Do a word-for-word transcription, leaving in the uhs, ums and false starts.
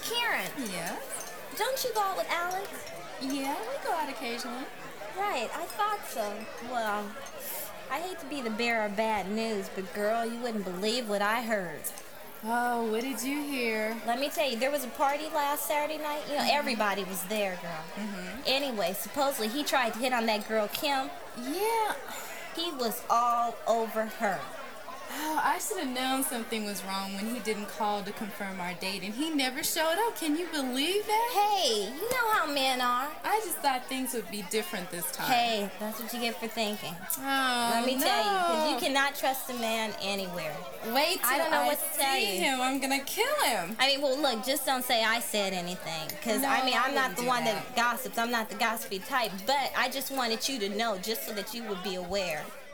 Karen, Yes? don't you go out with Alex? Yeah, we go out occasionally. Right, I thought so. Well, I hate to be the bearer of bad news, but girl, you wouldn't believe what I heard. Oh, what did you hear? Let me tell you, there was a party last Saturday night. You know, everybody was there, girl. Mm-hmm. Anyway, supposedly he tried to hit on that girl, Kim. Yeah. He was all over her. Oh, I should have known something was wrong when he didn't call to confirm our date, and he never showed up. Can you believe that? Hey, you know how men are. I just thought things would be different this time. Hey, that's what you get for thinking. Oh, Let me no. tell you, because you cannot trust a man anywhere. Wait till I don't know I what to tell see you. him. I'm gonna kill him. I mean, well, look, just don't say I said anything. Because, No, I mean, I I'm not wouldn't the do one that. that. that gossips. I'm not the gossipy type. But I just wanted you to know, just so that you would be aware.